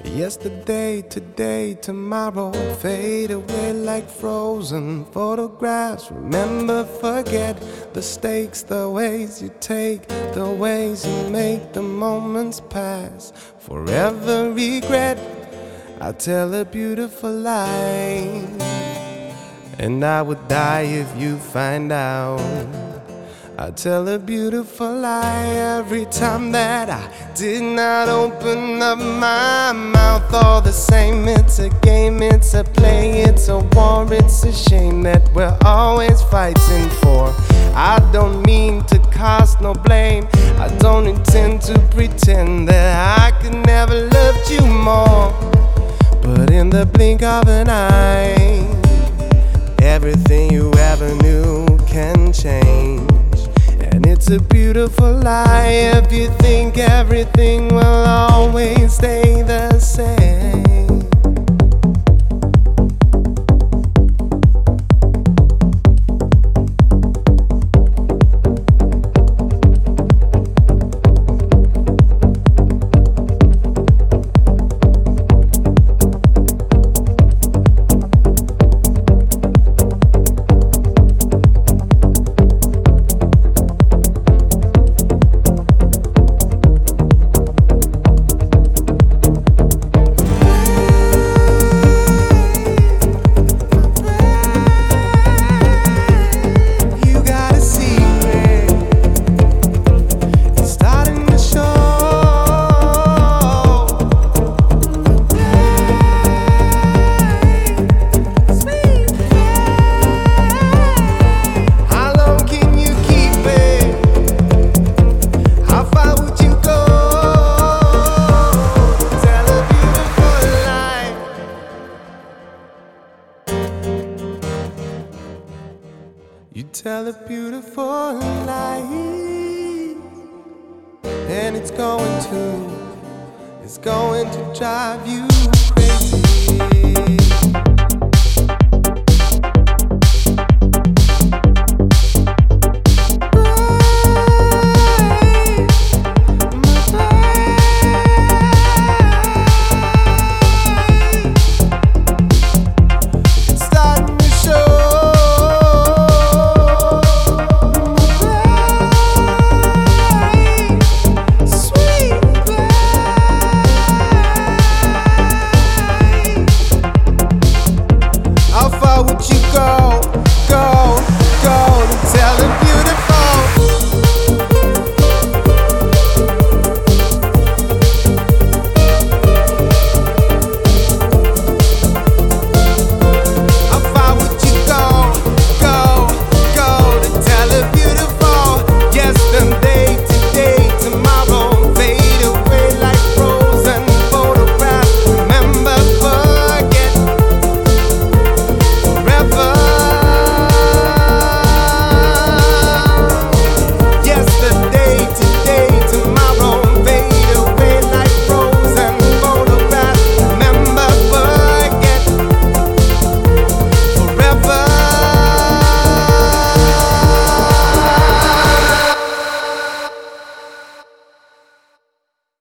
Yesterday, today, tomorrow fade away like frozen photographs. Remember, forget the stakes, the ways you take, the ways you make the moments pass. Forever regret, I tell a beautiful lie, and I would die if you find out. I tell a beautiful lie every time that I did not open up my mouth. All the same, it's a game, it's a play, it's a war, it's a shame that we're always fighting for. I don't mean to cast no blame, I don't intend to pretend that I could never loved you more. But in the blink of an eye, everything you ever knew can change. And it's a beautiful lie if you think everything will always stay the same. You tell a beautiful lie, and it's going to drive you crazy.